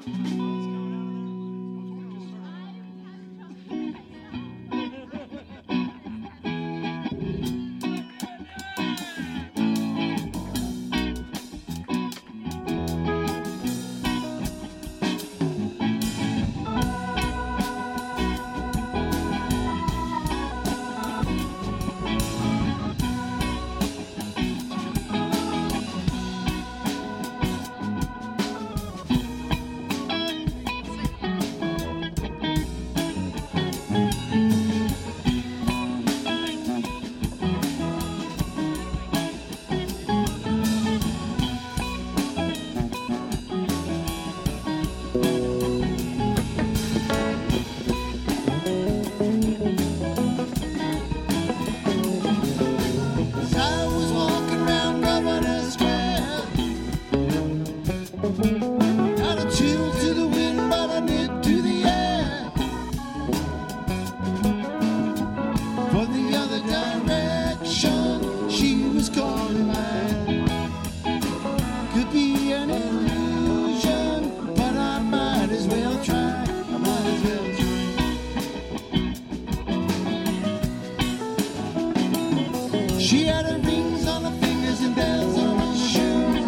She had her rings on her fingers and bells on her shoes.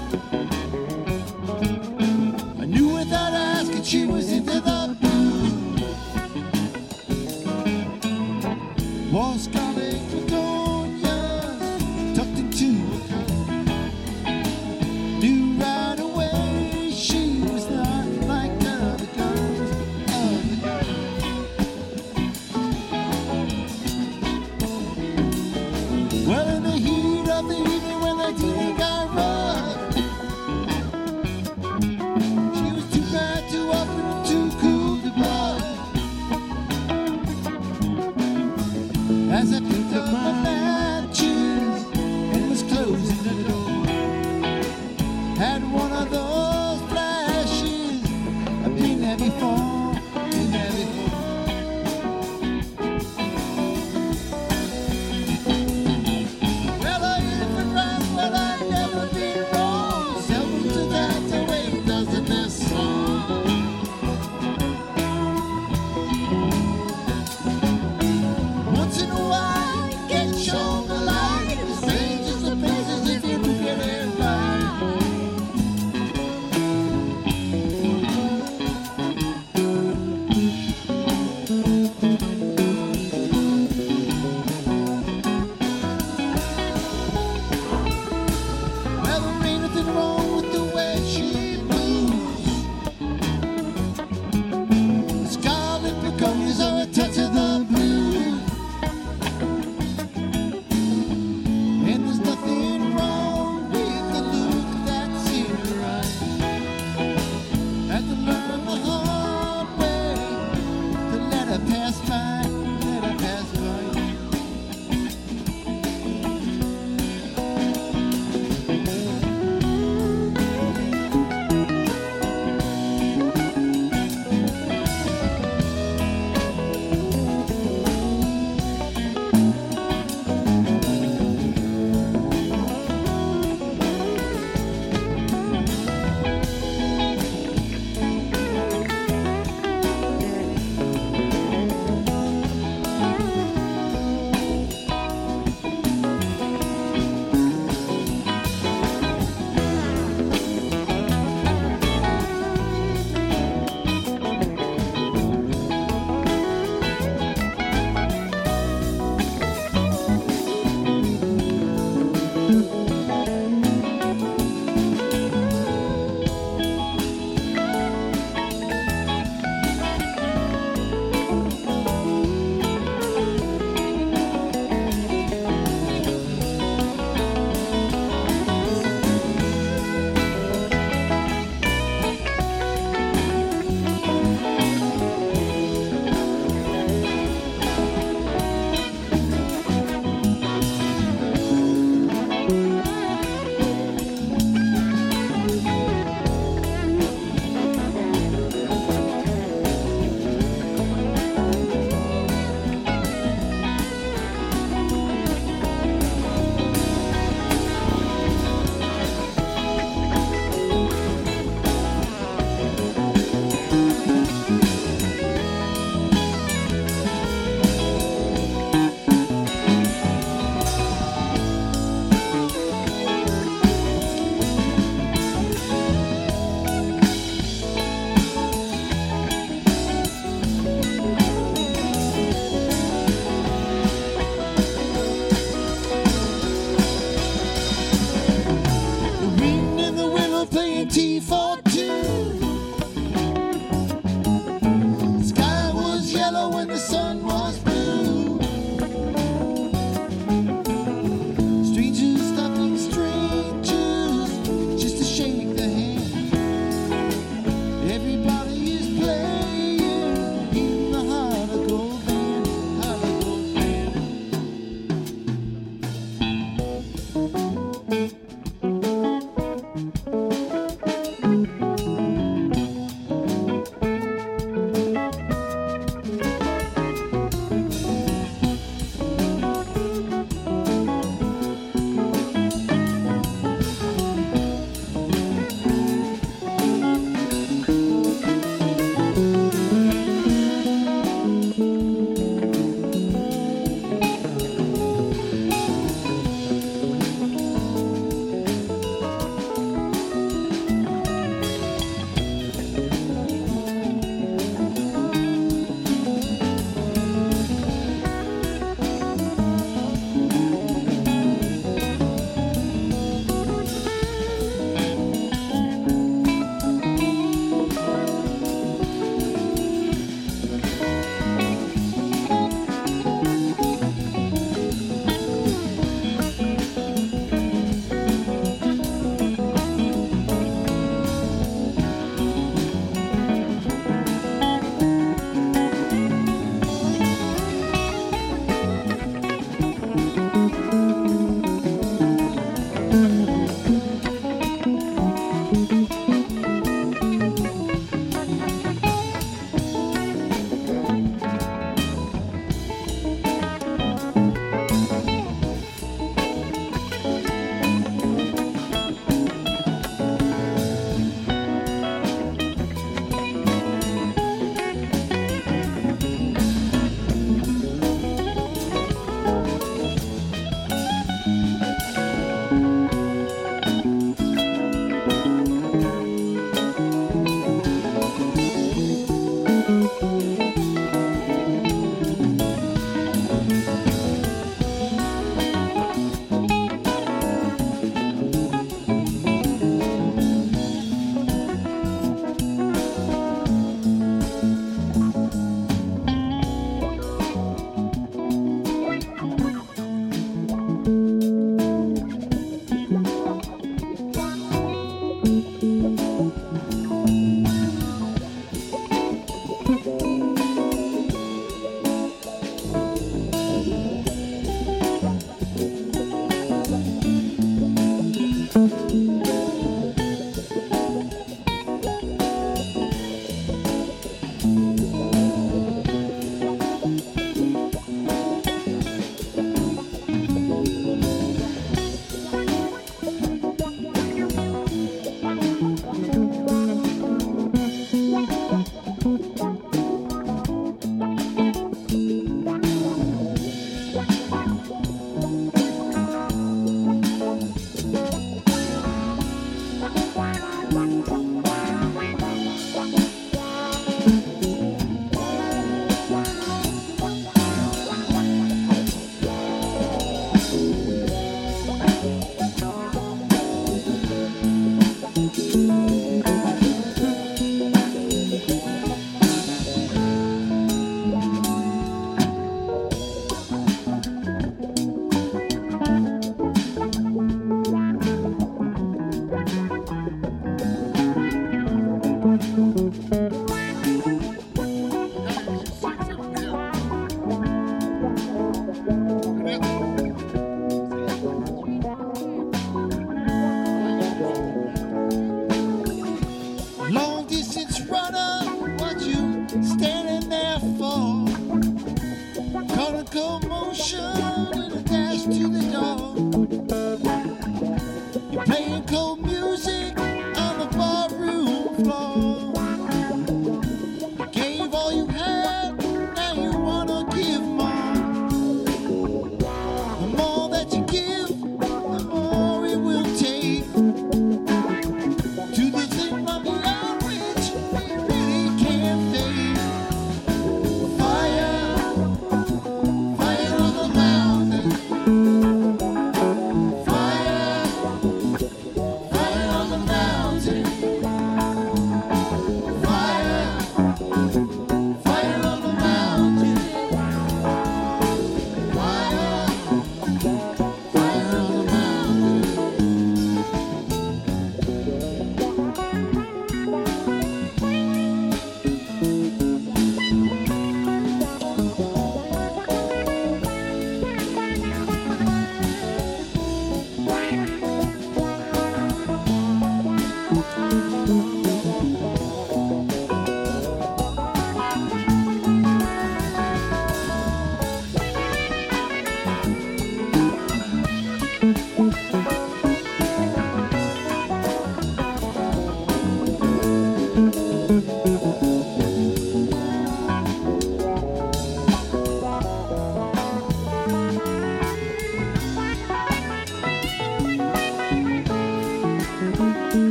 I knew without asking she was into the blues. Wore scarlet begonias tucked into a coat. Knew right away she was not like other girls. Well, in the heat of the evening when the dealing got rough, she was too bad, too up, and too cool to bluff. As I picked up my matches and was closing the door, had one of those flashes I've been there before, been there before. playing T for two. Sky was yellow and the sun was blue. Strangers stopping strangers just to shake their hand. Everybody is playing in the heart of gold band, heart of gold band. Commotion and a dash to the door. You're playing cold music on the barroom floor.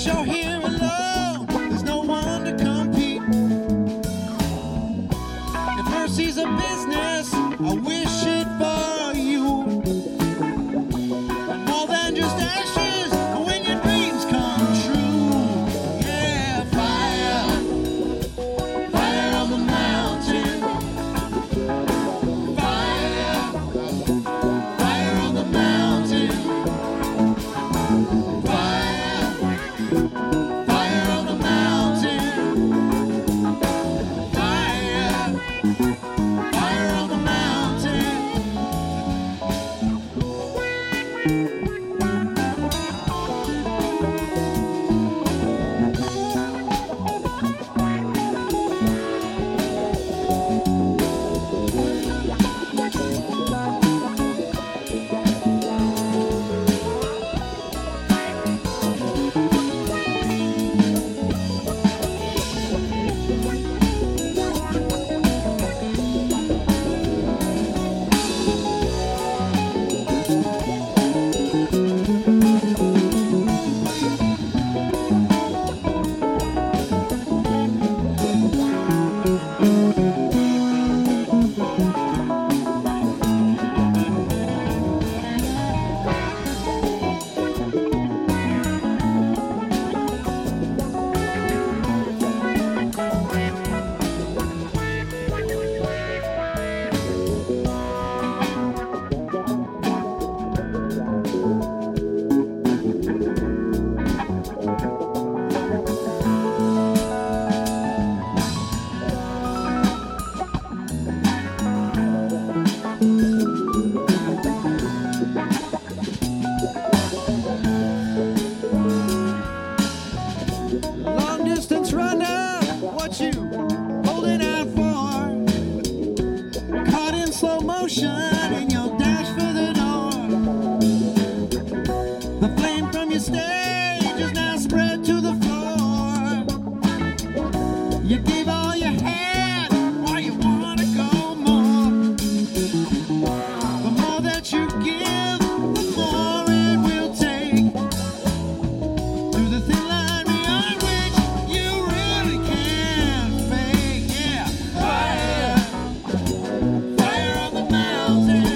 you're here alone, there's no one to compete. If mercy's a business, I wish it for you. And more than just ashes, when your dreams come true. Yeah, fire, fire on the mountain. Fire, fire on the mountain. Fire, fire on the mountain. Fire, fire on the mountain. Long distance runner, what you holding out for? Caught in slow motion in your dash for the door. The flame from your stage is now spread to the floor. You gave all you had, why you wanna go more? The more that you give, the more it will take. To the thin line beyond which you really can't fake. Yeah, fire, fire on the mountain.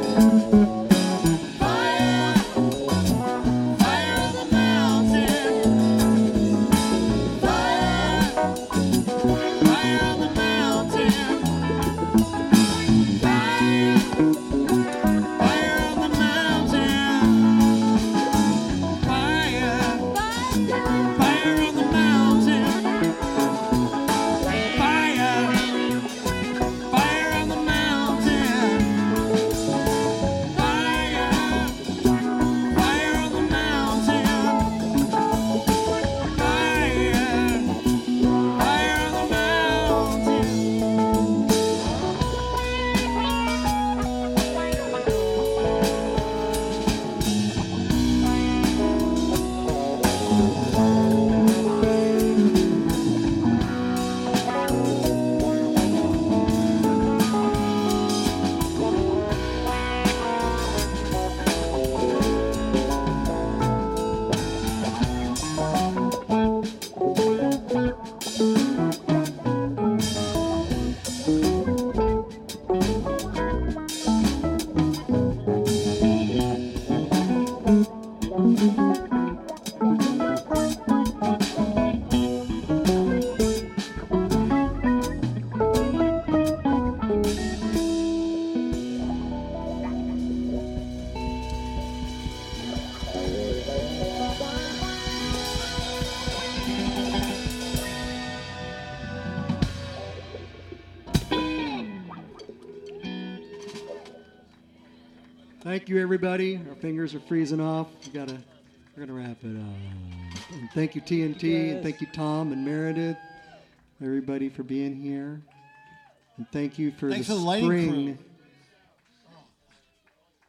Fire, fire on the mountain. Fire, fire on the mountain. Fire, fire on the mountain. Fire, fire on the mountain. Fire, fire on the mountain. Fire, fire on the mountain. Fire, fire on the mountain. Thank you, everybody. Our fingers are freezing off. We're gonna wrap it up. And thank you, TNT, and thank you, Tom and Meredith, everybody, for being here. And thank you for Thanks the for the lighting spring. crew.